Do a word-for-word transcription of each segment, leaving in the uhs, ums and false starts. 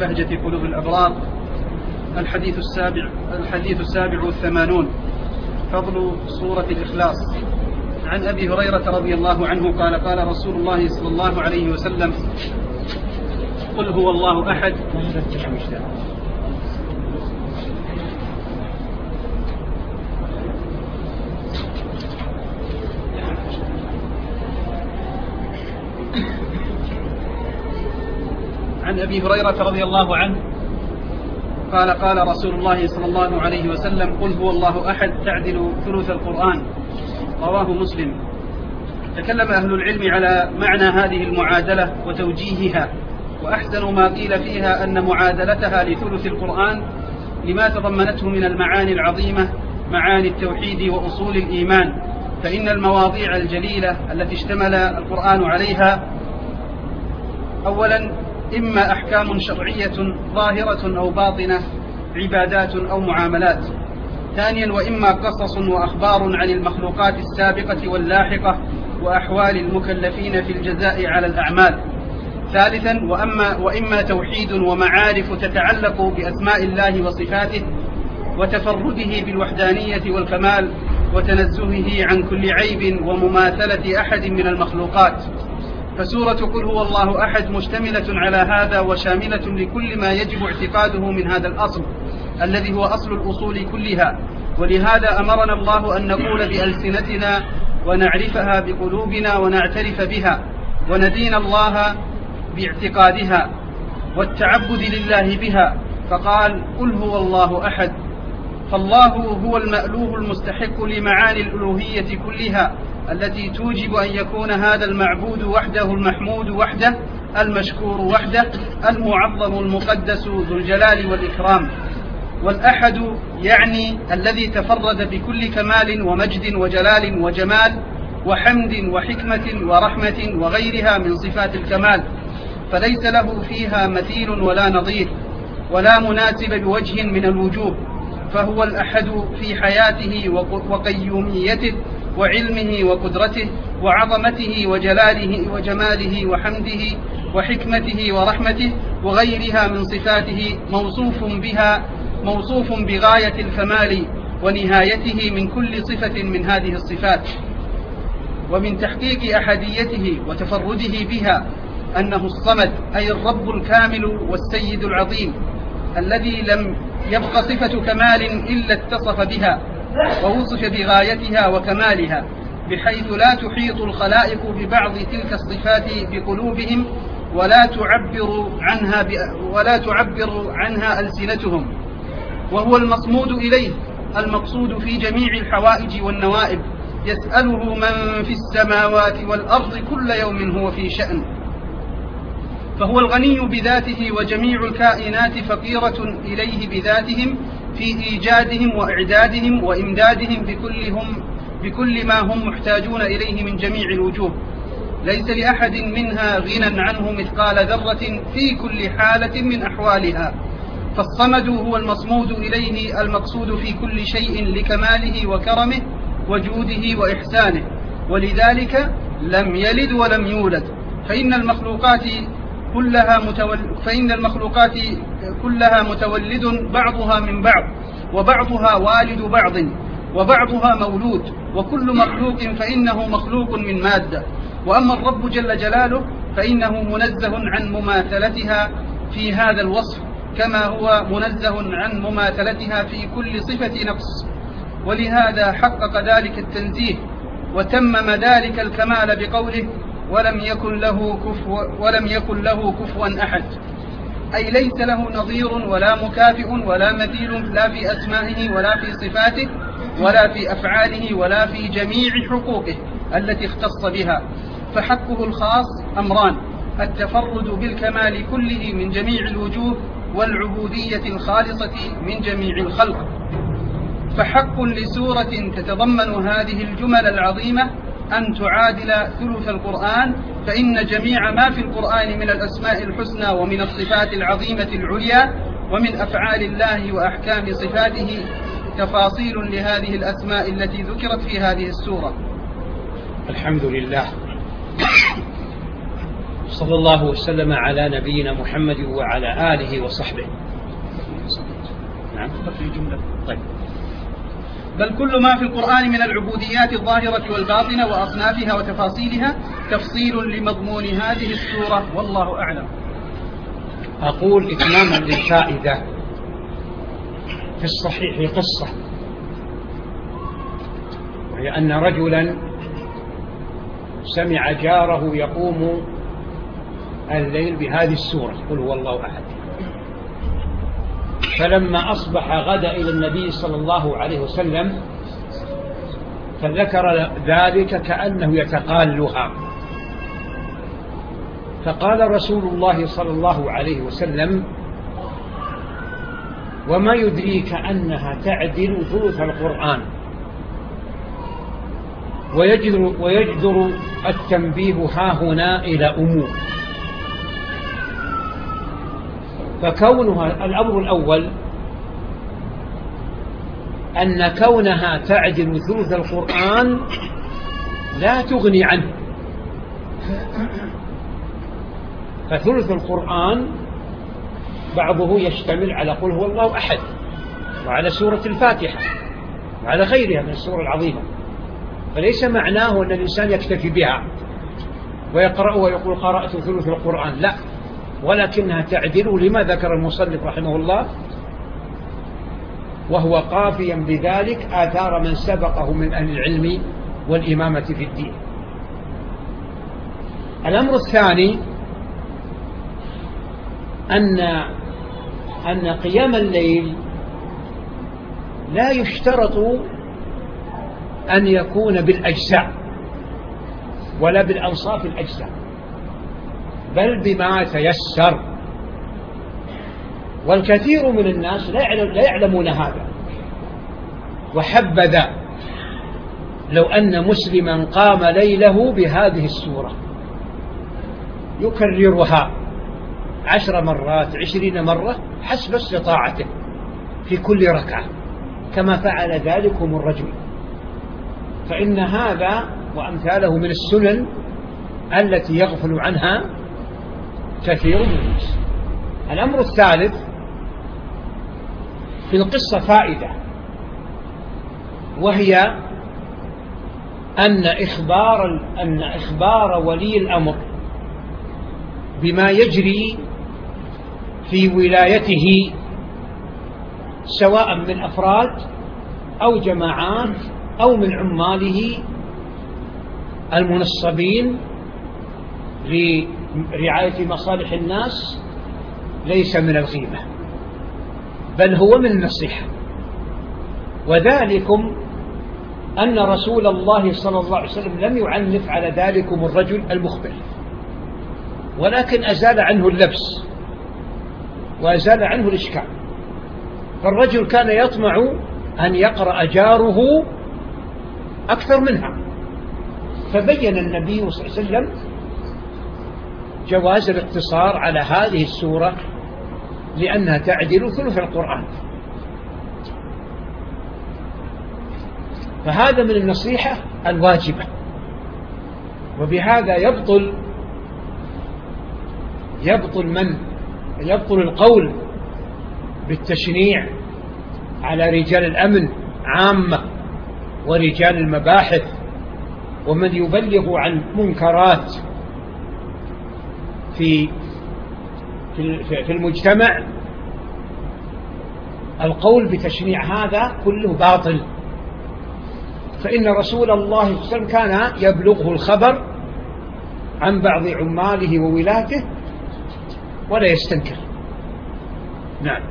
بهجة قلوب الأبرار. الحديث السابع الحديث السابع والثمانون، فضل سورة الإخلاص. عن أبي هريرة رضي الله عنه قال قال رسول الله صلى الله عليه وسلم: قل هو الله أحد. عن أبي هريرة رضي الله عنه قال قال رسول الله صلى الله عليه وسلم: قل هو الله أحد تعدل ثلث القرآن. رواه مسلم. تكلم أهل العلم على معنى هذه المعادلة وتوجيهها، وأحسن ما قيل فيها أن معادلتها لثلث القرآن لما تضمنته من المعاني العظيمة، معاني التوحيد وأصول الإيمان. فإن المواضيع الجليلة التي اشتمل القرآن عليها أولا إما أحكام شرعية ظاهرة أو باطنة، عبادات أو معاملات. ثانيا وإما قصص وأخبار عن المخلوقات السابقة واللاحقة وأحوال المكلفين في الجزاء على الأعمال. ثالثا وأما وإما توحيد ومعارف تتعلق بأسماء الله وصفاته وتفرده بالوحدانية والكمال وتنزهه عن كل عيب ومماثلة أحد من المخلوقات. فسورة قل هو الله أحد مشتملة على هذا وشاملة لكل ما يجب اعتقاده من هذا الأصل الذي هو أصل الأصول كلها. ولهذا أمرنا الله أن نقول بألسنتنا ونعرفها بقلوبنا ونعترف بها وندين الله باعتقادها والتعبد لله بها. فقال: قل هو الله أحد. فالله هو المألوه المستحق لمعاني الألوهية كلها التي توجب أن يكون هذا المعبود وحده، المحمود وحده، المشكور وحده، المعظم المقدس ذو الجلال والإكرام. والأحد يعني الذي تفرد بكل كمال ومجد وجلال وجمال وحمد وحكمة ورحمة وغيرها من صفات الكمال، فليس له فيها مثيل ولا نظير ولا مناسب بوجه من الوجوه. فهو الأحد في حياته وقيوميته وعلمه وقدرته وعظمته وجلاله وجماله وحمده وحكمته ورحمته وغيرها من صفاته، موصوف بها موصوف بغاية الكمال ونهايته من كل صفة من هذه الصفات. ومن تحقيق أحديته وتفرده بها أنه الصمد، أي الرب الكامل والسيد العظيم الذي لم يبق صفة كمال إلا اتصف بها ووصف بغايتها وكمالها، بحيث لا تحيط الخلائق ببعض تلك الصفات بقلوبهم ولا تعبر عنها ولا تعبر عنها ألسنتهم. وهو المصمود إليه المقصود في جميع الحوائج والنوائب، يسأله من في السماوات والأرض كل يوم هو في شأن. فهو الغني بذاته وجميع الكائنات فقيرة إليه بذاتهم في إيجادهم وإعدادهم وإمدادهم بكل, هم بكل ما هم محتاجون إليه من جميع الوجوه. ليس لأحد منها غنى عنه مثقال ذرة في كل حالة من أحوالها. فالصمد هو المصمود إليه المقصود في كل شيء لكماله وكرمه وجوده وإحسانه، ولذلك لم يلد ولم يولد. فإن المخلوقات كلها متول... فإن المخلوقات كلها متولد بعضها من بعض، وبعضها والد بعض، وبعضها مولود، وكل مخلوق فإنه مخلوق من مادة. وأما الرب جل جلاله فإنه منزه عن مماثلتها في هذا الوصف، كما هو منزه عن مماثلتها في كل صفة نقص. ولهذا حقق ذلك التنزيه وتمم ذلك الكمال بقوله: ولم يكن له كفوا ولم يكن له كفوا أحد، أي ليس له نظير ولا مكافئ ولا مثيل، لا في أسمائه ولا في صفاته ولا في أفعاله ولا في جميع حقوقه التي اختص بها. فحقه الخاص أمران: التفرد بالكمال كله من جميع الوجوه، والعبودية الخالصة من جميع الخلق. فحق لسورة تتضمن هذه الجمل العظيمة أن تعادل ثلث القرآن، فإن جميع ما في القرآن من الأسماء الحسنى ومن الصفات العظيمة العليا ومن أفعال الله وأحكام صفاته تفاصيل لهذه الأسماء التي ذكرت في هذه السورة. الحمد لله، صلى الله وسلم على نبينا محمد وعلى آله وصحبه. نعم. طيب. بل كل ما في القرآن من العبوديات الظاهرة والباطنة وأصنافها وتفاصيلها تفصيل لمضمون هذه السورة، والله أعلم. أقول إتماما للفائدة، في الصحيح قصة، وهي أن رجلا سمع جاره يقوم الليل بهذه السورة قل هو الله أحد، فلما أصبح غدا إلى النبي صلى الله عليه وسلم فذكر ذلك كأنه يتقالها، فقال رسول الله صلى الله عليه وسلم وما يدريك أنها تعدل ثلث القرآن. ويجدر, ويجدر التنبيه ها هنا إلى أمور، فكونها الأمر الأول أن كونها تعدل ثلث القرآن لا تغني عنه، فثلث القرآن بعضه يشتمل على قل هو الله أحد، وعلى سورة الفاتحة، وعلى غيرها من السور العظيمة، فليس معناه أن الإنسان يكتفي بها ويقرأ ويقول قرأت ثلث القرآن، لا، ولكنها تعدل لما ذكر المصنف رحمه الله، وهو قافيا بذلك آثار من سبقه من أهل العلم والإمامة في الدين. الأمر الثاني أن أن قيام الليل لا يشترط أن يكون بالأجزاء ولا بالأنصاف الأجزاء، بل بما تيسر، والكثير من الناس لا يعلمون هذا. وحبذا لو أن مسلما قام ليله بهذه السورة يكررها عشر مرات عشرين مرة حسب استطاعته في كل ركعة، كما فعل ذلكم الرجل، فإن هذا وأمثاله من السنن التي يغفل عنها كثير من الناس. الأمر الثالث في القصة فائدة، وهي أن إخبار أن إخبار ولي الأمر بما يجري في ولايته سواء من أفراد أو جماعات أو من عماله المنصبين لرعاية مصالح الناس ليس من الغيبة، بل هو من النصيحة. وذلكم أن رسول الله صلى الله عليه وسلم لم يعنف على ذلكم الرجل المخبر، ولكن أزال عنه اللبس وأزال عنه الإشكال. فالرجل كان يطمع أن يقرأ جاره أكثر منها، فبين النبي صلى الله عليه وسلم جواز الاقتصار على هذه السورة لأنها تعدل ثلث القرآن. فهذا من النصيحة الواجبة، وبهذا يبطل يبطل من يبطل القول بالتشنيع على رجال الأمن عامة ورجال المباحث ومن يبلغ عن منكرات في في المجتمع. القول بتشنيع هذا كله باطل، فإن رسول الله صلى الله عليه وسلم كان يبلغه الخبر عن بعض عماله وولاته ولا يستنكر. نعم.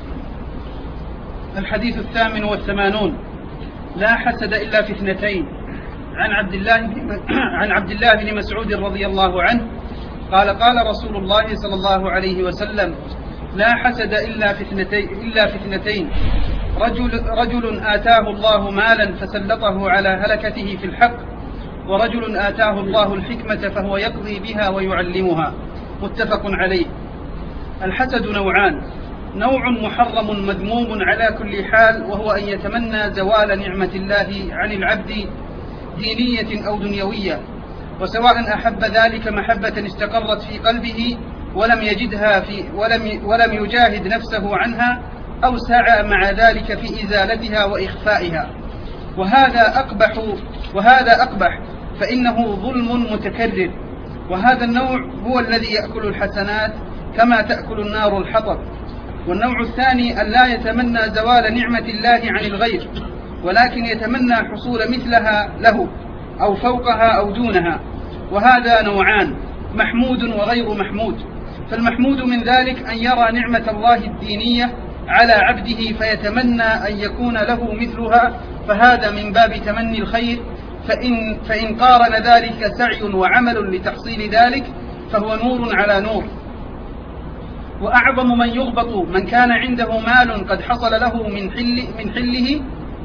الحديث الثامن والثمانون: لا حسد إلا في اثنتين. عن عبد الله عن عبد الله بن مسعود رضي الله عنه قال: قال رسول الله صلى الله عليه وسلم: لا حسد إلا في اثنتين إلا في اثنتين رجل رجل آتاه الله مالا فسلطه على هلكته في الحق، ورجل آتاه الله الحكمة فهو يقضي بها ويعلمها. متفق عليه. الحسد نوعان: نوع محرم مذموم على كل حال، وهو أن يتمنى زوال نعمة الله عن العبد دينية أو دنيوية، وسواء أحب ذلك محبة استقرت في قلبه ولم يجدها في ولم ولم يجاهد نفسه عنها، أو سعى مع ذلك في إزالتها وإخفائها. وهذا أقبح وهذا أقبح فإنه ظلم متكرر، وهذا النوع هو الذي يأكل الحسنات كما تأكل النار الحطب. والنوع الثاني أن لا يتمنى زوال نعمة الله عن الغير، ولكن يتمنى حصول مثلها له أو فوقها أو دونها. وهذا نوعان: محمود وغير محمود. فالمحمود من ذلك أن يرى نعمة الله الدينية على عبده فيتمنى أن يكون له مثلها، فهذا من باب تمني الخير. فإن, فإن قارن ذلك سعي وعمل لتحصيل ذلك فهو نور على نور. وأعظم من يغبط من كان عنده مال قد حصل له من حل من حله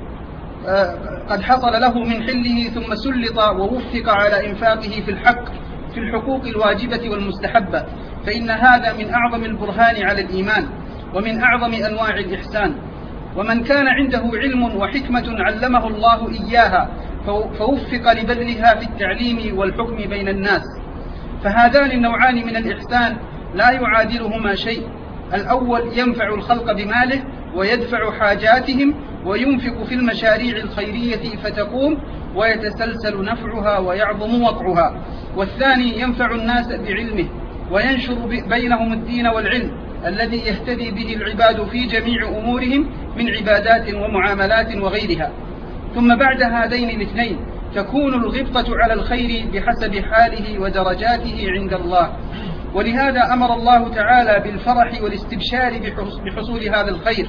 قد حصل له من حله ثم سلط ووفق على إنفاقه في الحق في الحقوق الواجبة والمستحبة، فإن هذا من أعظم البرهان على الإيمان ومن أعظم أنواع الإحسان. ومن كان عنده علم وحكمة علمه الله إياها فوفق لبذلها في التعليم والحكم بين الناس، فهذان النوعان من الإحسان لا يعادلهما شيء. الأول ينفع الخلق بماله ويدفع حاجاتهم وينفق في المشاريع الخيرية فتقوم ويتسلسل نفعها ويعظم وقعها. والثاني ينفع الناس بعلمه وينشر بينهم الدين والعلم الذي يهتدي به العباد في جميع أمورهم من عبادات ومعاملات وغيرها. ثم بعد هذين الاثنين تكون الغبطة على الخير بحسب حاله ودرجاته عند الله. ولهذا أمر الله تعالى بالفرح والاستبشار بحصول هذا الخير،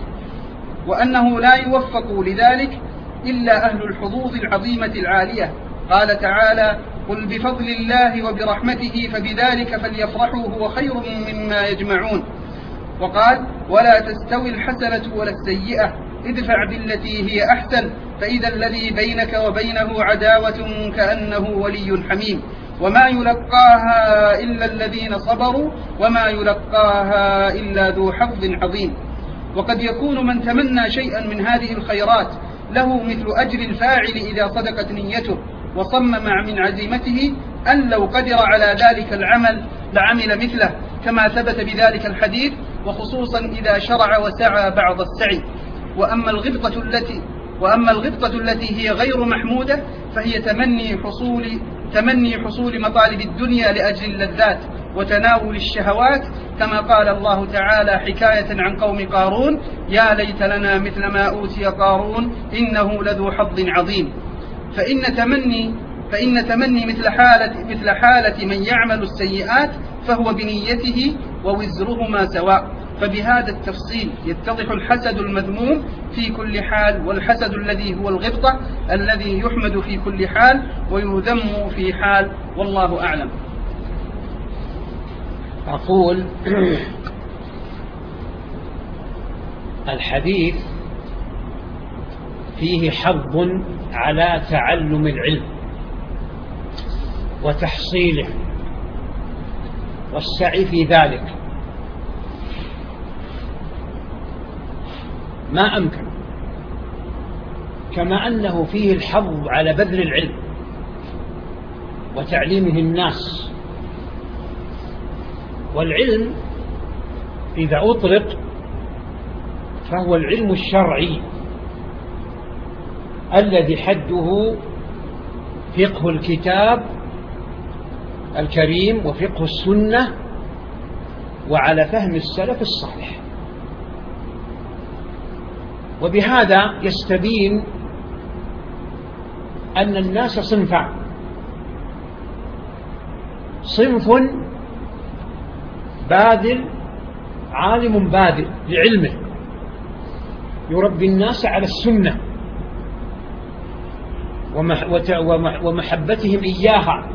وأنه لا يوفق لذلك إلا أهل الحظوظ العظيمة العالية. قال تعالى: قل بفضل الله وبرحمته فبذلك فليفرحوا هو خير مما يجمعون. وقال: ولا تستوي الحسنة ولا السيئة ادفع بالتي هي أحسن فإذا الذي بينك وبينه عداوة كأنه ولي حميم وما يلقاها إلا الذين صبروا وما يلقاها إلا ذو حظ عظيم. وقد يكون من تمنى شيئا من هذه الخيرات له مثل أجر الفاعل إذا صدقت نيته وصمم من عزيمته أن لو قدر على ذلك العمل لعمل مثله، كما ثبت بذلك الحديث، وخصوصا إذا شرع وسعى بعض السعي. وأما الغبطة التي وأما الغبطة التي هي غير محمودة فهي تمني حصول تمني حصول مطالب الدنيا لأجل اللذات وتناول الشهوات، كما قال الله تعالى حكاية عن قوم قارون: يا ليت لنا مثل ما أوتي قارون إنه لذو حظ عظيم. فإن تمني فإن تمني مثل حالة مثل حالة من يعمل السيئات فهو بنيته ووزرهما سواء. فبهذا التفصيل يتضح الحسد المذموم في كل حال، والحسد الذي هو الغبطة الذي يحمد في كل حال ويذم في حال، والله أعلم. أقول الحديث فيه حظ على تعلم العلم وتحصيله والسعي في ذلك ما أمكن، كما أنه فيه الحظ على بذل العلم وتعليمه الناس. والعلم إذا أطلق فهو العلم الشرعي الذي حده فقه الكتاب الكريم وفقه السنة وعلى فهم السلف الصالح. وبهذا يستبين أن الناس صنفان: صنف باذل، عالم باذل لعلمه يربي الناس على السنة ومحبتهم إياها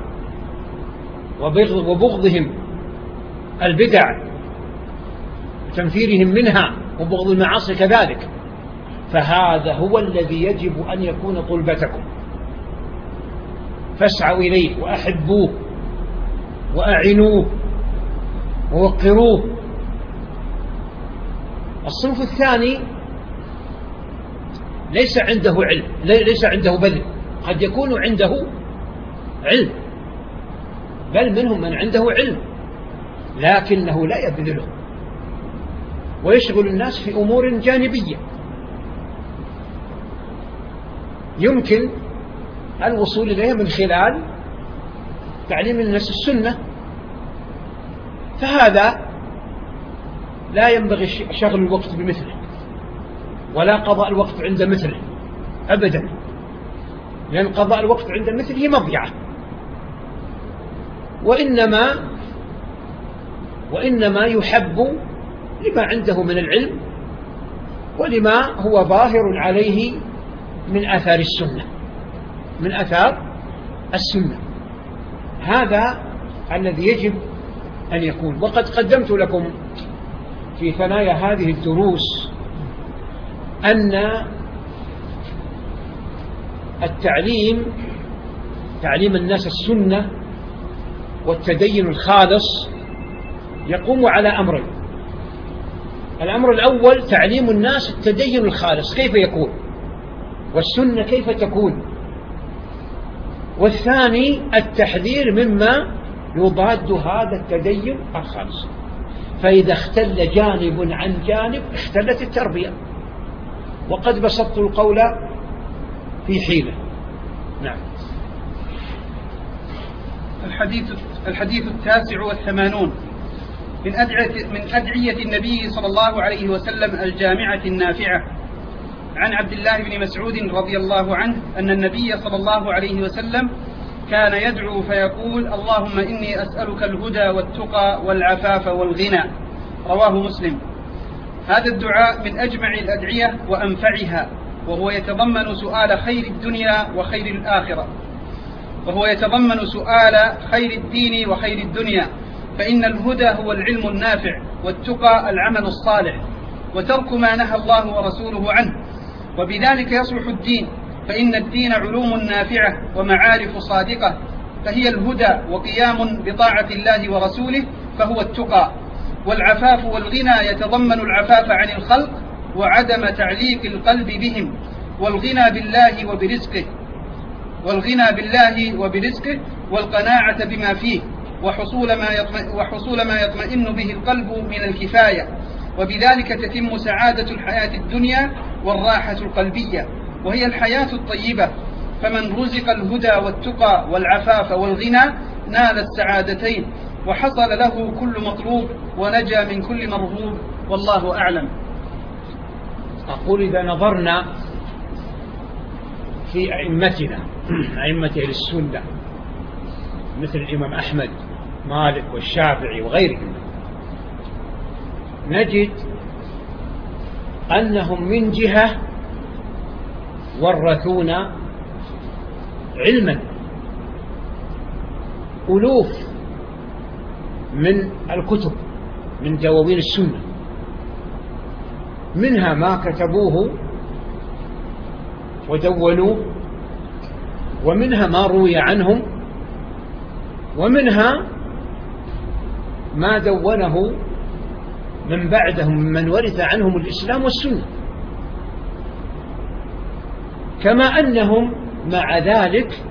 وبغضهم البدع وتنفيرهم منها وبغض المعاصي كذلك، فهذا هو الذي يجب أن يكون طلبتكم، فاسعوا إليه وأحبوه وأعنوه ووقروه. الصنف الثاني ليس عنده علم، ليس عنده بذل، قد يكون عنده علم بل منهم من عنده علم لكنه لا يبذله ويشغل الناس في أمور جانبية يمكن الوصول إليها من خلال تعليم الناس السنة، فهذا لا ينبغي شغل الوقت بمثله ولا قضاء الوقت عند مثله أبدا، لأن قضاء الوقت عند مثله مضيعة، وإنما وإنما يحب لما عنده من العلم ولما هو ظاهر عليه من آثار السنة من آثار السنة هذا الذي يجب أن يكون. وقد قدمت لكم في ثنايا هذه الدروس أن التعليم تعليم الناس السنة والتدين الخالص يقوم على أمرين. الأمر الأول تعليم الناس التدين الخالص كيف يكون، والسنة كيف تكون، والثاني التحذير مما يضاد هذا التدين الخالص. فإذا اختل جانب عن جانب اختلت التربية، وقد بسطت القول في حيلة. نعم. الحديث الحديث التاسع والثمانون من أدعية من أدعية النبي صلى الله عليه وسلم الجامعة النافعة. عن عبد الله بن مسعود رضي الله عنه أن النبي صلى الله عليه وسلم كان يدعو فيقول: اللهم إني أسألك الهدى والتقى والعفاف والغنى. رواه مسلم. هذا الدعاء من أجمع الأدعية وأنفعها، وهو يتضمن سؤال خير الدنيا وخير الآخرة، وهو يتضمن سؤال خير الدين وخير الدنيا، فإن الهدى هو العلم النافع، والتقى العمل الصالح، وترك ما نهى الله ورسوله عنه، وبذلك يصلح الدين، فإن الدين علوم نافعة ومعارف صادقة، فهي الهدى وقيام بطاعة الله ورسوله فهو التقى. والعفاف والغنى يتضمن العفاف عن الخلق وعدم تعليق القلب بهم، والغنى بالله وبرزقه والغنى بالله وبرزقه والقناعة بما فيه، وحصول ما يطمئن, وحصول ما يطمئن به القلب من الكفاية، وبذلك تتم سعادة الحياة الدنيا والراحة القلبية، وهي الحياة الطيبة. فمن رزق الهدى والتقى والعفاف والغنى نال السعادتين، وحصل له كل مطلوب ونجا من كل مرهوب، والله أعلم. أقول إذا نظرنا في أئمتنا أئمة أهل السنة مثل الإمام أحمد مالك والشافعي وغيرهم، نجد أنهم من جهة ورثونا علما ألوف من الكتب من دواوين السنة، منها ما كتبوه ودونوه، ومنها ما روي عنهم، ومنها ما دونه من بعدهم من ورث عنهم الإسلام والسنة، كما أنهم مع ذلك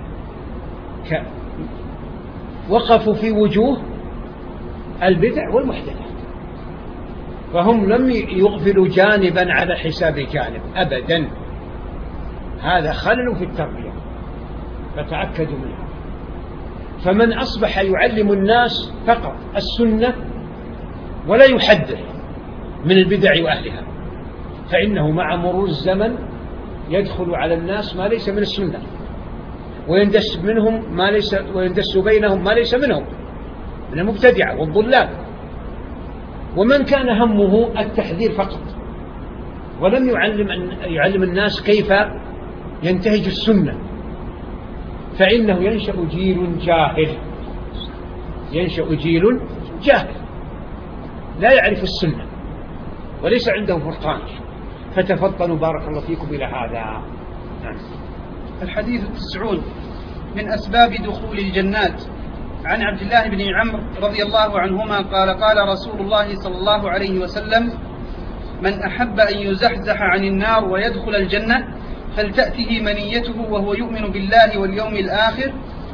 وقفوا في وجوه البدع والمحدثات، فهم لم يغفلوا جانبا على حساب جانب أبدا. هذا خلل في التربية فتأكدوا منها. فمن أصبح يعلم الناس فقط السنة ولا يحذر من البدع وأهلها، فإنه مع مرور الزمن يدخل على الناس ما ليس من السنة، ويندس منهم ما ليس ويندس بينهم ما ليس منهم من المبتدعة والضلال. ومن كان همه التحذير فقط ولم يعلم أن يعلم الناس كيف ينتهج السنة، فإنه ينشأ جيل جاهل ينشأ جيل جاهل لا يعرف السنة وليس عنده فرقان. فتفطنوا بارك الله فيكم إلى هذا. الحديث التسعون من أسباب دخول الجنات. عن عبد الله بن عمرو رضي الله عنهما قال قال رسول الله صلى الله عليه وسلم: من أحب أن يزحزح عن النار ويدخل الجنة فلتأته منيته وهو يؤمن بالله واليوم الآخر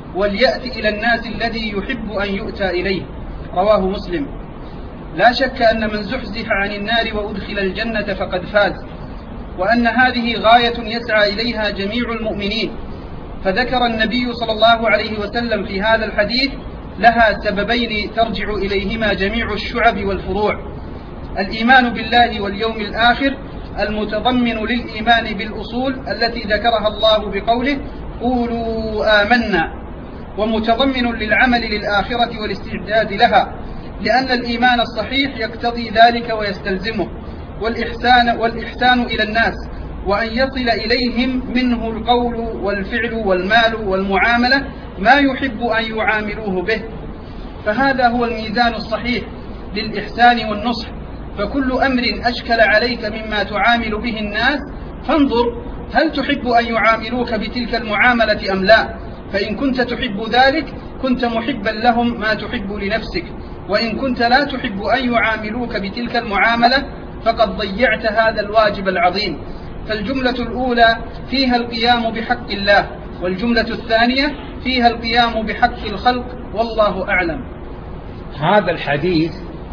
وليأت إلى الناس الذي يحب أن يؤتى إليه. رواه مسلم. لا شك أن من زحزح عن النار وأدخل الجنة فقد فاز، وأن هذه غاية يسعى إليها جميع المؤمنين. فذكر النبي صلى الله عليه وسلم في هذا الحديث لها سببين ترجع إليهما جميع الشعب والفروع: الإيمان بالله واليوم الآخر المتضمن للإيمان بالأصول التي ذكرها الله بقوله قولوا آمنا، ومتضمن للعمل للآخرة والاستعداد لها، لأن الإيمان الصحيح يقتضي ذلك ويستلزمه، والإحسان, والإحسان إلى الناس، وأن يصل إليهم منه القول والفعل والمال والمعاملة ما يحب أن يعاملوه به. فهذا هو الميزان الصحيح للإحسان والنصح. فكل أمر أشكل عليك مما تعامل به الناس فانظر هل تحب أن يعاملوك بتلك المعاملة أم لا. فإن كنت تحب ذلك كنت محبا لهم ما تحب لنفسك، وإن كنت لا تحب أن يعاملوك بتلك المعاملة فقد ضيعت هذا الواجب العظيم. فالجملة الأولى فيها القيام بحق الله، والجملة الثانية فيها القيام بحق الخلق، والله أعلم. هذا الحديث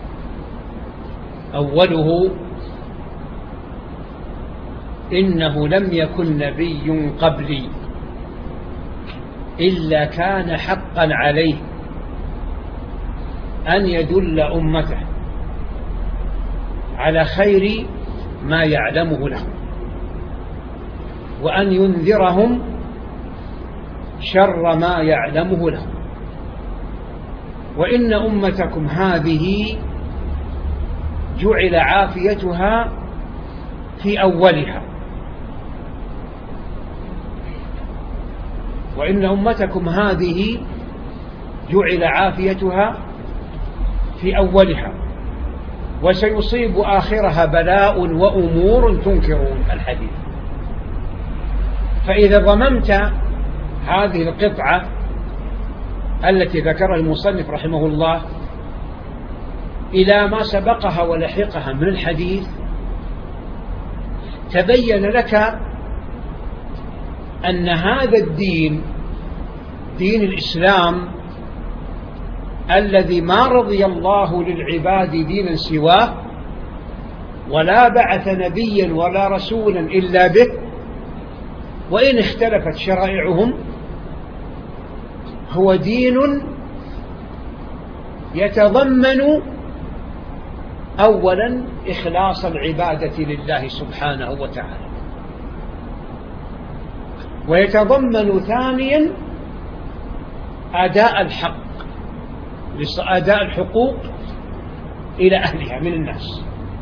أوله إنه لم يكن نبي قبلي إلا كان حقا عليه أن يدل أمته على خير ما يعلمه لهم، وأن ينذرهم شر ما يعلمه لهم. وإن أمتكم هذه جعل عافيتها في أولها، وإن أمتكم هذه جعل عافيتها في أولها، وسيصيب آخرها بلاء وأمور تنكرون الحديث. فإذا ضممت هذه القطعة التي ذكرها المصنف رحمه الله إلى ما سبقها ولحقها من الحديث، تبين لك أن هذا الدين دين الإسلام الذي ما رضي الله للعباد دينا سواه، ولا بعث نبيا ولا رسولا إلا به، وإن اختلفت شرائعهم هو دين يتضمن أولا إخلاص العبادة لله سبحانه وتعالى، ويتضمن ثانيا أداء الحق، أداء الحقوق إلى أهلها من الناس.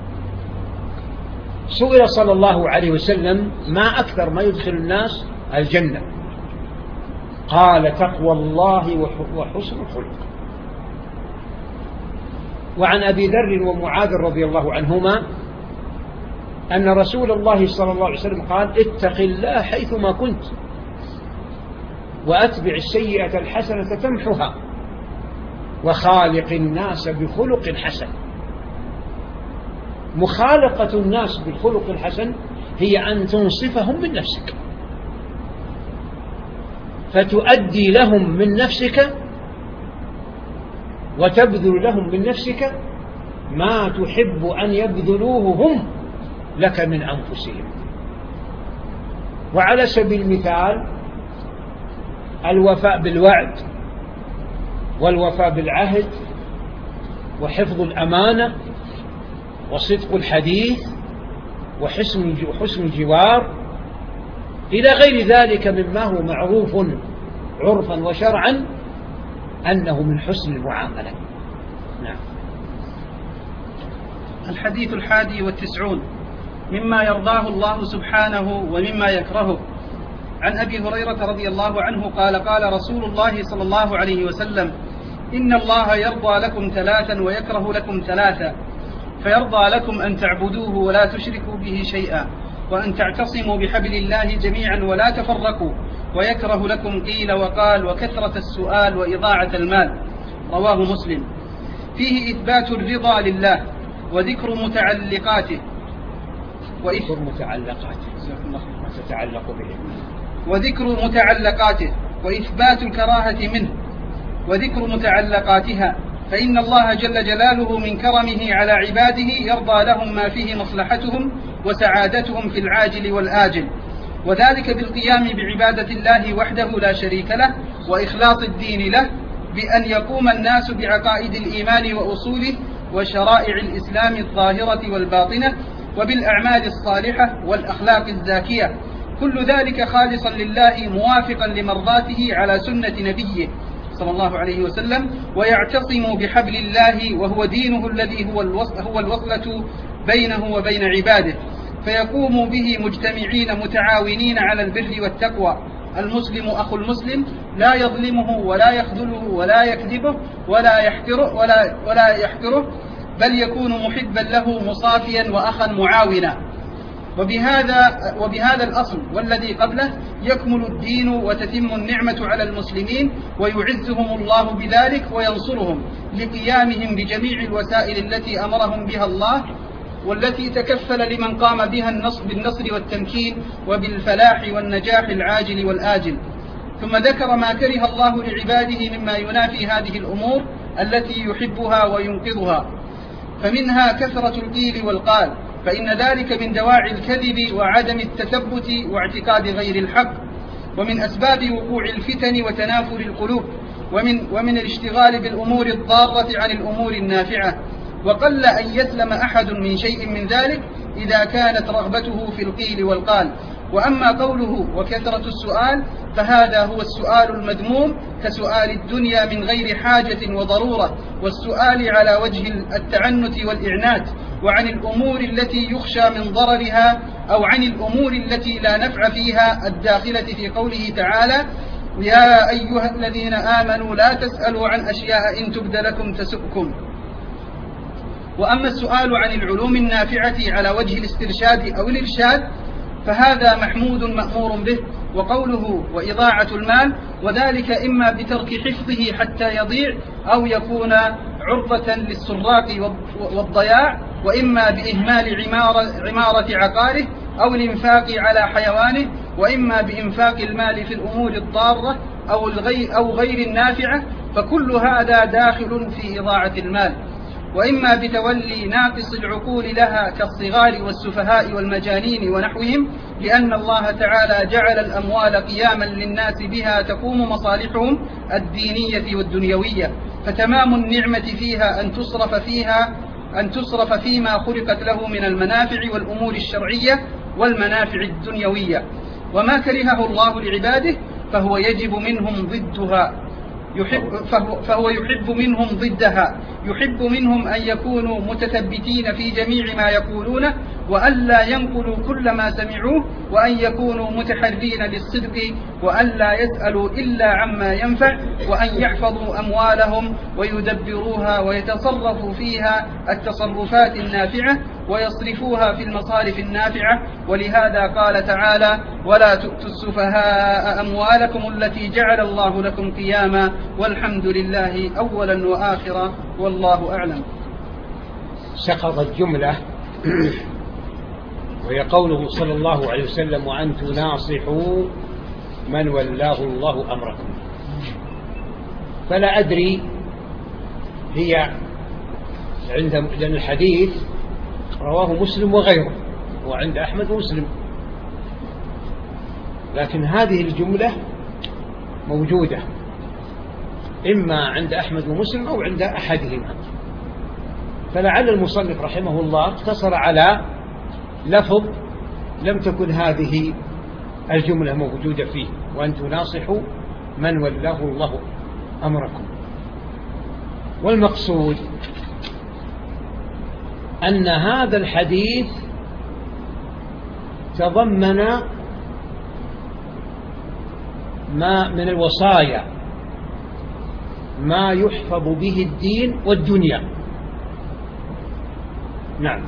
سئل صلى الله عليه وسلم ما أكثر ما يدخل الناس الجنة؟ قال تقوى الله وحسن الخلق. وعن أبي ذر ومعاذ رضي الله عنهما أن رسول الله صلى الله عليه وسلم قال اتق الله حيثما كنت وأتبع السيئة الحسنة تمحها وخالق الناس بخلق حسن. مخالقة الناس بالخلق الحسن هي أن تنصفهم من نفسك، فتؤدي لهم من نفسك وتبذل لهم من نفسك ما تحب أن يبذلوه هم لك من أنفسهم. وعلى سبيل المثال الوفاء بالوعد والوفاء بالعهد وحفظ الأمانة وصدق الحديث وحسن الجوار إلى غير ذلك مما هو معروف عرفا وشرعا أنه من حسن المعاملة. نعم. الحديث الحادي والتسعون مما يرضاه الله سبحانه ومما يكرهه. عن أبي هريرة رضي الله عنه قال قال رسول الله صلى الله عليه وسلم إن الله يرضى لكم ثلاثا ويكره لكم ثلاثا، فيرضى لكم أن تعبدوه ولا تشركوا به شيئا، وأن تعتصموا بحبل الله جميعا ولا تفرقوا، ويكره لكم قيل وقال وكثرة السؤال وإضاعة المال. رواه مسلم. فيه إثبات الرضا لله وذكر متعلقاته وذكر متعلقاته ما تتعلق به وذكر متعلقاته وإثبات الكراهة منه وذكر متعلقاتها، فإن الله جل جلاله من كرمه على عباده يرضى لهم ما فيه مصلحتهم وسعادتهم في العاجل والآجل، وذلك بالقيام بعبادة الله وحده لا شريك له وإخلاص الدين له، بأن يقوم الناس بعقائد الإيمان وأصوله وشرائع الإسلام الظاهرة والباطنة، وبالأعمال الصالحة والأخلاق الزاكية، كل ذلك خالصا لله موافقا لمرضاته على سنة نبيه صلى الله عليه وسلم، ويعتصم بحبل الله وهو دينه الذي هو هو الوصلة بينه وبين عباده، فيقوم به مجتمعين متعاونين على البر والتقوى. المسلم أخو المسلم لا يظلمه ولا يخذله ولا يكذبه ولا يحقره ولا ولا يحقره بل يكون محبا له مصافيا وأخا معاونا. وبهذا وبهذا الأصل والذي قبله يكمل الدين وتتم النعمة على المسلمين، ويعزهم الله بذلك وينصرهم لقيامهم بجميع الوسائل التي أمرهم بها الله، والتي تكفل لمن قام بها النصر بالنصر والتمكين وبالفلاح والنجاح العاجل والآجل. ثم ذكر ما كره الله لعباده مما ينافي هذه الأمور التي يحبها وينقذها، فمنها كثرة القيل والقال، فإن ذلك من دواعي الكذب وعدم التثبت واعتقاد غير الحق، ومن أسباب وقوع الفتن وتنافر القلوب، ومن, ومن الاشتغال بالأمور الضارة عن الأمور النافعة، وقل أن يسلم أحد من شيء من ذلك إذا كانت رغبته في القيل والقال. وأما قوله وكثرة السؤال فهذا هو السؤال المذموم كسؤال الدنيا من غير حاجة وضرورة، والسؤال على وجه التعنت والإعنات، وعن الأمور التي يخشى من ضررها أو عن الأمور التي لا نفع فيها، الداخلة في قوله تعالى: يا أيها الذين آمنوا لا تسألوا عن أشياء إن تبد لكم تسؤكم. وأما السؤال عن العلوم النافعة على وجه الاسترشاد أو الإرشاد فهذا محمود مأمور به. وقوله وإضاعة المال، وذلك إما بترك حفظه حتى يضيع أو يكون عرضة للسراق والضياع، وإما بإهمال عمارة, عمارة عقاره أو الإنفاق على حيوانه، وإما بإنفاق المال في الأمور الضارة أو, أو غير النافعة، فكل هذا داخل في إضاعة المال. وإما بتولي ناقص العقول لها كالصغار والسفهاء والمجانين ونحوهم، لأن الله تعالى جعل الأموال قياما للناس بها تقوم مصالحهم الدينية والدنيوية، فتمام النعمة فيها أن تصرف فيها أن تصرف فيما خلقت له من المنافع والأمور الشرعية والمنافع الدنيوية. وما كرهه الله لعباده فهو يجب منهم ضدها يحب فهو, فهو يحب منهم ضدها، يحب منهم أن يكونوا متثبتين في جميع ما يقولونه، وأن لا ينقلوا كل ما سمعوه، وأن يكونوا متحرين للصدق، وأن لا يسألوا إلا عما ينفع، وأن يحفظوا أموالهم ويدبروها ويتصرفوا فيها التصرفات النافعة ويصرفوها في المصارف النافعة. ولهذا قال تعالى: ولا تؤتوا السفهاء أموالكم التي جعل الله لكم قياما والحمد لله أولا وآخرا والله أعلم. سقطت جملة وهي قوله صلى الله عليه وسلم: وأن تناصحوا من ولاه الله أمركم. فلا أدري هي عند لأن الحديث رواه مسلم وغيره، وعند أحمد ومسلم، لكن هذه الجملة موجودة إما عند أحمد ومسلم أو عند أحدهما، فلعل المصنف رحمه الله اقتصر على لفظ لم تكن هذه الجملة موجودة فيه: وأن تناصحوا من ولاه الله أمركم. والمقصود أن هذا الحديث تضمن ما من الوصايا ما يحفظ به الدين والدنيا. نعم.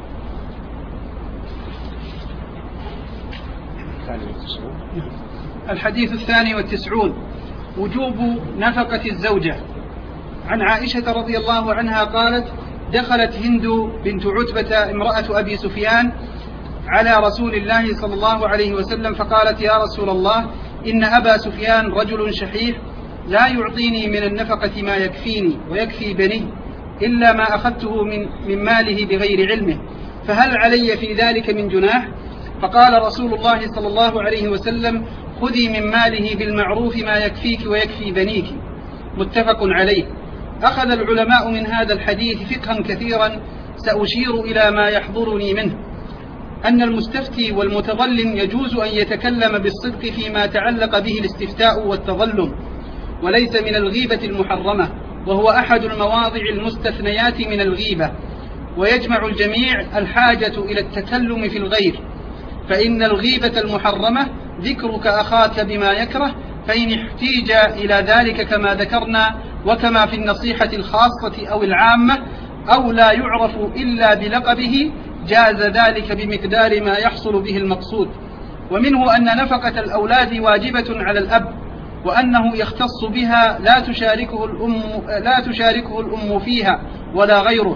الحديث الثاني والتسعون: وجوب نفقة الزوجة. عن عائشة رضي الله عنها قالت: دخلت هند بنت عتبة امرأة أبي سفيان على رسول الله صلى الله عليه وسلم فقالت: يا رسول الله، إن أبا سفيان رجل شحيح لا يعطيني من النفقة ما يكفيني ويكفي بني إلا ما أخذته من, من ماله بغير علمه، فهل علي في ذلك من جناح؟ فقال رسول الله صلى الله عليه وسلم: خذي من ماله بالمعروف ما يكفيك ويكفي بنيك. متفق عليه. أخذ العلماء من هذا الحديث فقها كثيرا سأشير إلى ما يحضرني منه: أن المستفتي والمتظلم يجوز أن يتكلم بالصدق فيما تعلق به الاستفتاء والتظلم، وليس من الغيبة المحرمة، وهو أحد المواضع المستثنيات من الغيبة، ويجمع الجميع الحاجة إلى التكلم في الغير، فإن الغيبة المحرمة ذكرك أخاك بما يكره، فإن احتيج إلى ذلك كما ذكرنا وكما في النصيحة الخاصة أو العامة أو لا يعرف إلا بلقبه جاز ذلك بمقدار ما يحصل به المقصود. ومنه أن نفقة الأولاد واجبة على الأب، وأنه يختص بها لا تشاركه الأم, لا تشاركه الأم فيها ولا غيره.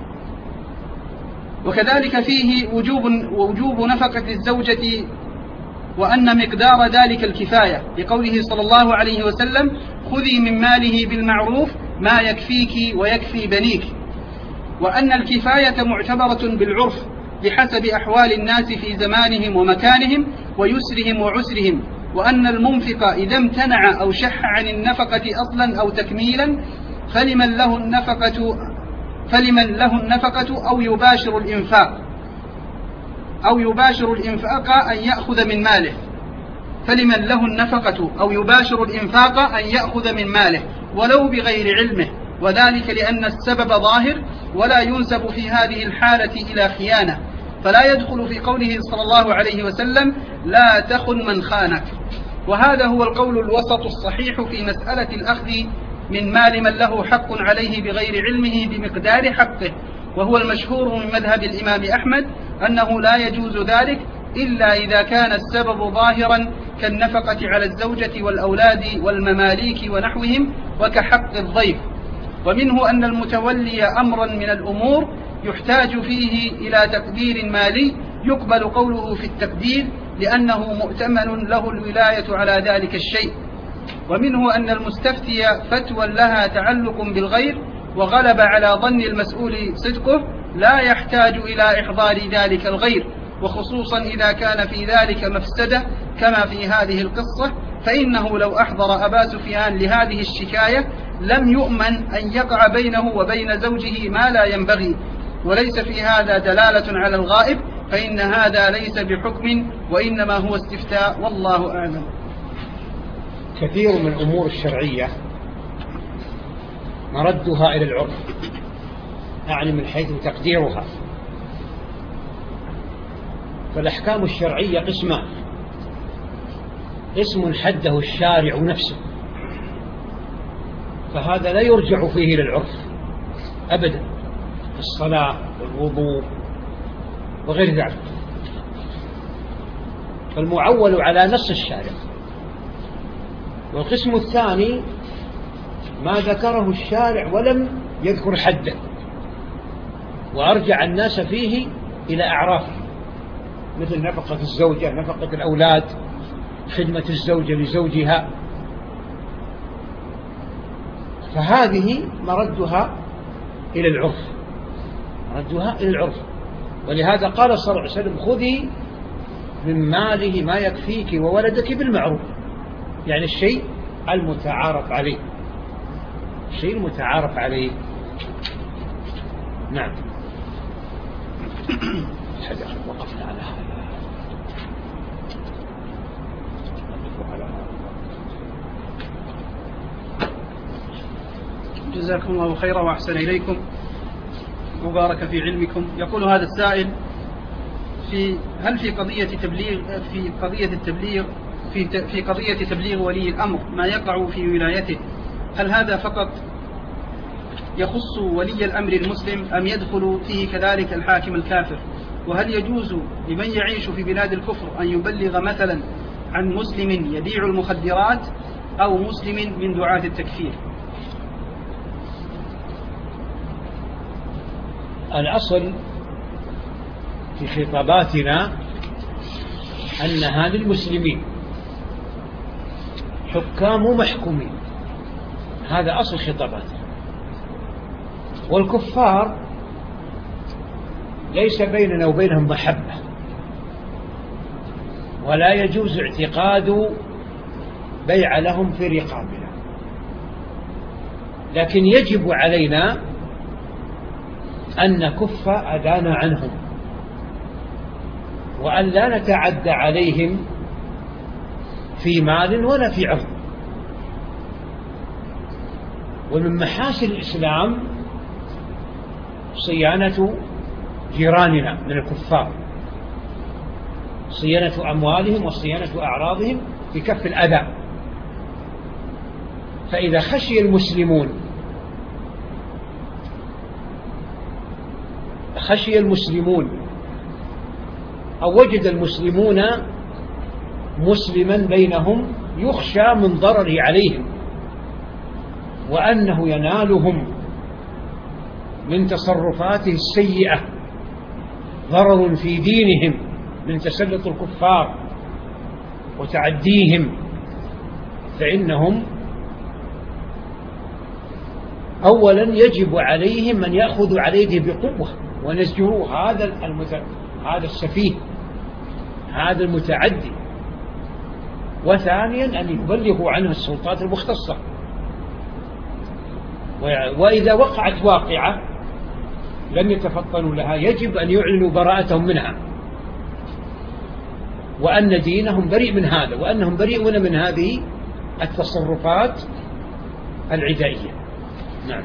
وكذلك فيه وجوب, وجوب نفقة الزوجة، وأن مقدار ذلك الكفاية، لقوله صلى الله عليه وسلم: خذي من ماله بالمعروف ما يكفيك ويكفي بنيك. وأن الكفاية معتبرة بالعرف بحسب أحوال الناس في زمانهم ومكانهم ويسرهم وعسرهم، وأن المنفق إذا امتنع أو شح عن النفقة أصلا أو تكميلا فلمن له النفقة فلمن له النفقة أو يباشر الإنفاق أو يباشر الإنفاق أن يأخذ من ماله فلمن له النفقة أو يباشر الإنفاق أن يأخذ من ماله ولو بغير علمه، وذلك لأن السبب ظاهر ولا ينسب في هذه الحالة إلى خيانة، فلا يدخل في قوله صلى الله عليه وسلم: لا تخن من خانك. وهذا هو القول الوسط الصحيح في مسألة الأخذ من مال من له حق عليه بغير علمه بمقدار حقه، وهو المشهور من مذهب الإمام أحمد أنه لا يجوز ذلك إلا إذا كان السبب ظاهرا كالنفقة على الزوجة والأولاد والمماليك ونحوهم، وكحق الضيف. ومنه أن المتولي أمرا من الأمور يحتاج فيه إلى تقدير مالي يقبل قوله في التقدير لأنه مؤتمن له الولاية على ذلك الشيء. ومنه أن المستفتي فتوى لها تعلق بالغير وغلب على ظن المسؤول صدقه لا يحتاج إلى إحضار ذلك الغير، وخصوصا إذا كان في ذلك مفسدة كما في هذه القصة، فإنه لو أحضر أبا سفيان لهذه الشكاية لم يؤمن أن يقع بينه وبين زوجه ما لا ينبغي، وليس في هذا دلالة على الغائب، فإن هذا ليس بحكم وإنما هو استفتاء، والله أعلم. كثير من الأمور الشرعية مردها إلى العرف، يعني من حيث تقديرها. فالأحكام الشرعية قسمان: اسم حده الشارع نفسه، فهذا لا يرجع فيه للعرف أبدا، الصلاة والوضوء وغير ذلك، فالمعول على نص الشارع. والقسم الثاني ما ذكره الشارع ولم يذكر حده، وأرجع الناس فيه إلى أعرافه، مثل نفقة الزوجة، نفقة الأولاد، خدمة الزوجة لزوجها، فهذه مردها إلى العرف، مردها إلى العرف. ولهذا قال صلى الله عليه وسلم: خذي من ماله ما يكفيك وولدك بالمعروف، يعني الشيء المتعارف عليه، الشيء المتعارف عليه. نعم. وقفنا على هذا. جزاكم الله خيرا وأحسن إليكم وبارك في علمكم. يقول هذا السائل: في هل في قضية تبليغ في قضية التبليغ في في قضية تبليغ ولي الأمر ما يقع في ولايته، هل هذا فقط يخص ولي الأمر المسلم أم يدخل فيه كذلك الحاكم الكافر؟ وهل يجوز لمن يعيش في بلاد الكفر أن يبلغ مثلا عن مسلم يبيع المخدرات أو مسلم من دعاة التكفير؟ الأصل في خطاباتنا أنها للمسلمين، حكام ومحكومين. هذا أصل خطابات. والكفار ليس بيننا وبينهم محبة، ولا يجوز اعتقاد بيع لهم في رقابنا، لكن يجب علينا أن نكف أذانا عنهم، وأن لا نتعدى عليهم في مال ولا في عرض. ومن محاسن الإسلام صيانة جيراننا من الكفار، صيانة أموالهم وصيانة أعراضهم بكف الأذى. فإذا خشي المسلمون خشي المسلمون أو وجد المسلمون مسلما بينهم يخشى من ضرره عليهم، وأنه ينالهم من تصرفاته السيئة ضرر في دينهم من تسلط الكفار وتعديهم، فإنهم أولا يجب عليهم أن يأخذوا عليه بقوة ونزجروه، هذا المت... هذا السفيه، هذا المتعدي. وثانيا أن يبلغوا عنه السلطات المختصة، وإذا وقعت واقعة لم يتفطنوا لها يجب أن يعلنوا براءتهم منها، وأن دينهم بريء من هذا، وأنهم بريئون من هذه التصرفات العدائية. نعم.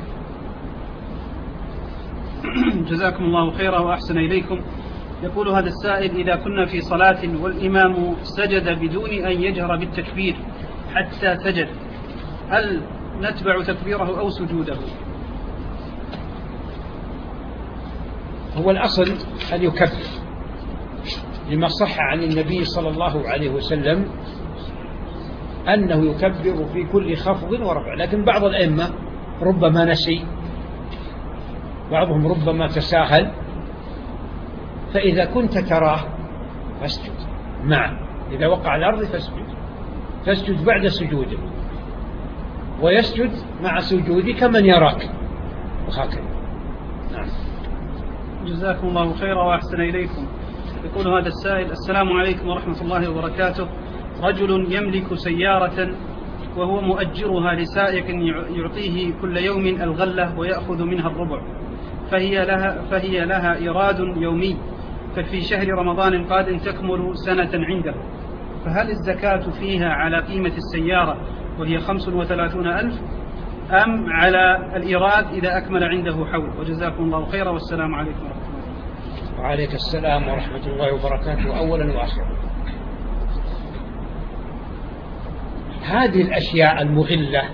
جزاكم الله خيرا وأحسن إليكم. يقول هذا السائل: إذا كنا في صلاة والإمام سجد بدون أن يجهر بالتكبير حتى سجد، هل نتبع تكبيره أو سجوده؟ هو الأصل أن يكبر، لما صح عن النبي صلى الله عليه وسلم أنه يكبر في كل خفض ورفع، لكن بعض الأئمة ربما نسي، بعضهم ربما تساهل، فإذا كنت تراه فاسجد معه، إذا وقع على الأرض فاسجد، فاسجد بعد سجوده، ويسجد مع سجودك من يراك، وهكذا. نعم. جزاكم الله خيرا وأحسن إليكم. يقول هذا السائل: السلام عليكم ورحمة الله وبركاته. رجل يملك سيارة وهو مؤجرها لسائق يعطيه كل يوم الغلة ويأخذ منها الربع، فهي لها, فهي لها إيراد يومي، ففي شهر رمضان القادم تكمل سنة عنده، فهل الزكاة فيها على قيمة السيارة وهي خمس وثلاثون ألف، أم على الإيراد إذا أكمل عنده حول؟ وجزاكم الله خيرا والسلام عليكم ورحمة الله. وعليك السلام ورحمة الله وبركاته. أولا وآخرا، هذه الأشياء المغلة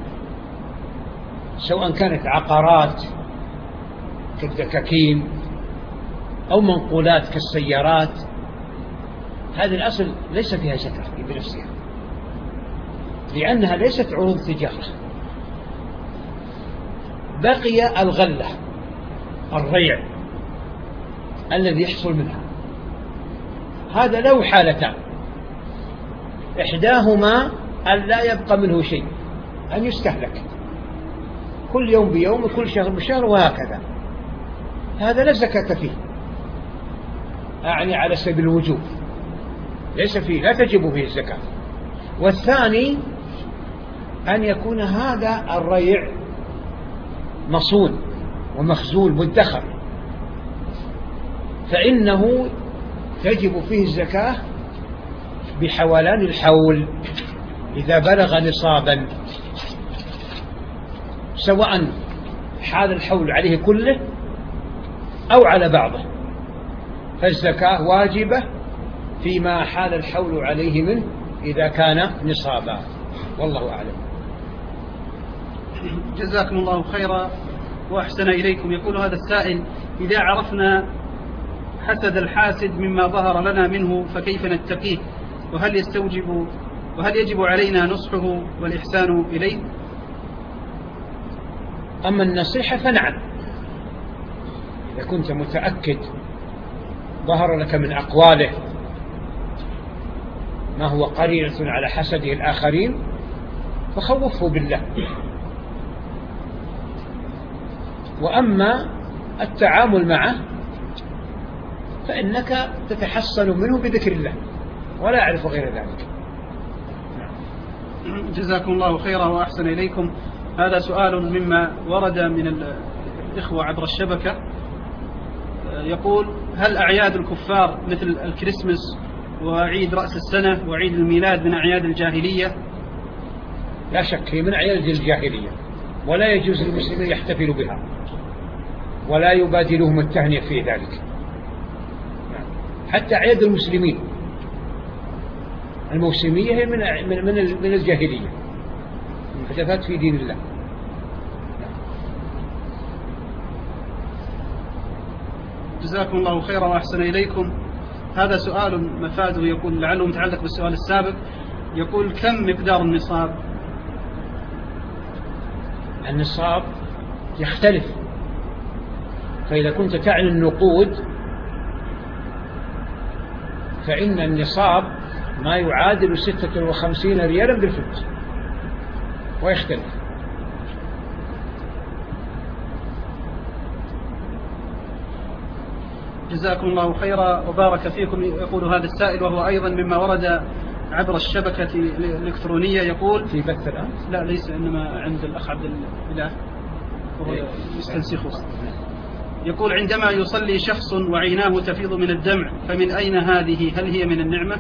سواء كانت عقارات كالدكاكين أو منقولات كالسيارات، هذه الأصل ليس فيها زكاة بنفسها، لأنها ليست عروض تجارة. بقي الغلة، الريع الذي يحصل منها، هذا له حالتان: إحداهما أن لا يبقى منه شيء، أن يستهلك كل يوم بيوم وكل شهر بشهر وهكذا، هذا لا زكاة فيه، أعني على سبيل الوجوب، ليس فيه، لا تجب فيه الزكاة. والثاني أن يكون هذا الريع مصون ومخزون مدخر، فإنه تجب فيه الزكاة بحولان الحول إذا بلغ نصابا، سواء حال الحول عليه كله أو على بعضه، فالزكاة واجبة فيما حال الحول عليه منه إذا كان نصابا، والله أعلم. جزاكم الله خيرا وأحسن إليكم. يقول هذا السائل: إذا عرفنا حسد الحاسد مما ظهر لنا منه فكيف نتقيه، وهل يستوجب وهل يجب علينا نصحه والإحسان إليه؟ أما النصيحة فنعم، إذا كنت متأكد ظهر لك من أقواله ما هو قرينة على حسده الآخرين فخوفه بالله. وأما التعامل معه فإنك تتحصن منه بذكر الله ولا يعرف غير ذلك. جزاكم الله خيرا وأحسن إليكم. هذا سؤال مما ورد من الإخوة عبر الشبكة، يقول: هل أعياد الكفار مثل الكريسماس وعيد رأس السنة وعيد الميلاد من أعياد الجاهلية؟ لا شك هي من أعياد الجاهلية، ولا يجوز للمسلمين يحتفلوا بها ولا يبادلهم التهنئة في ذلك. حتى أعياد المسلمين الموسمية هي من من من الجاهلية، محدثات في دين الله. جزاكم الله خيرا وأحسن إليكم. هذا سؤال مفاده يقول لعله متعلق بالسؤال السابق، يقول: كم مقدار النصاب؟ النصاب يختلف، فإذا كنت تعني النقود فإن النصاب ما يعادل ستة وخمسين ريالا بالفلس، ويختلف. جزاكم الله خيرا وبارك فيكم. يقول هذا السائل وهو أيضا مما ورد عبر الشبكة الإلكترونية، يقول في بث الآن؟ لا ليس، إنما عند الأخ عبد الإله وهو يستنسخه. يقول: عندما يصلي شخص وعيناه تفيض من الدمع فمن أين هذه؟ هل هي من النعمة؟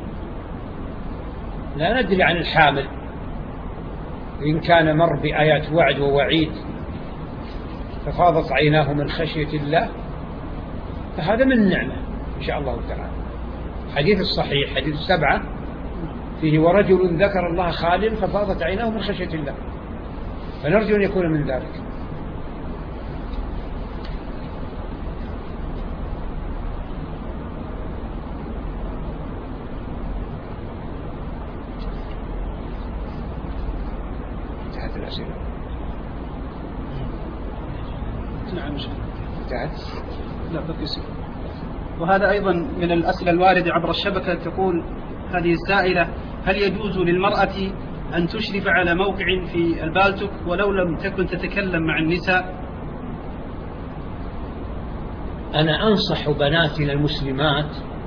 لا ندري عن الحامل، إن كان مر بآيات وعد ووعيد ففاضت عيناه من خشية الله فهذا من النعمة إن شاء الله تعالى. حديث الصحيح حديث السبعة فيه: ورجل ذكر الله خاليا ففاضت عيناه من خشية الله، فنرجو أن يكون من ذلك. انتهت الأسئلة؟ نعم انتهت؟ لا بقي سؤال. وهذا أيضا من الأسئلة الواردة عبر الشبكة. تقول هذه السائلة: هل يجوز للمرأة أن تشرف على موقع في البالتوك ولو لم تكن تتكلم مع النساء؟ أنا أنصح بناتنا المسلمات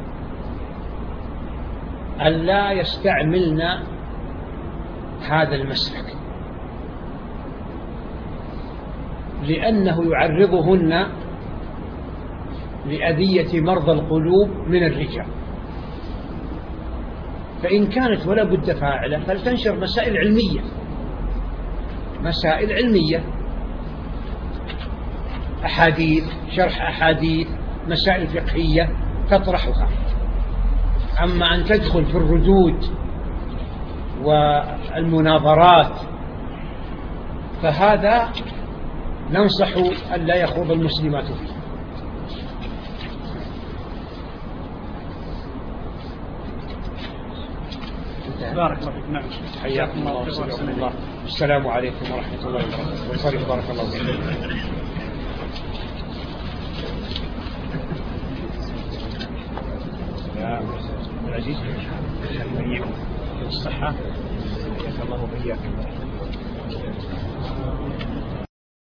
أن لا يستعملن هذا المسلك، لأنه يعرضهن لأذية مرضى القلوب من الرجال. فإن كانت ولا بد فاعلة فلتنشر مسائل علمية، مسائل علمية، أحاديث، شرح أحاديث، مسائل فقهية تطرحها. أما أن تدخل في الردود والمناظرات فهذا ننصح أن لا يخوض المسلمات فيه. بارك الله فيك. نعم حياكم الله وسلم الله. السلام عليكم ورحمة الله وبركاته. بارك الله فيكم. يا العزيز الصحة. الله وإياك.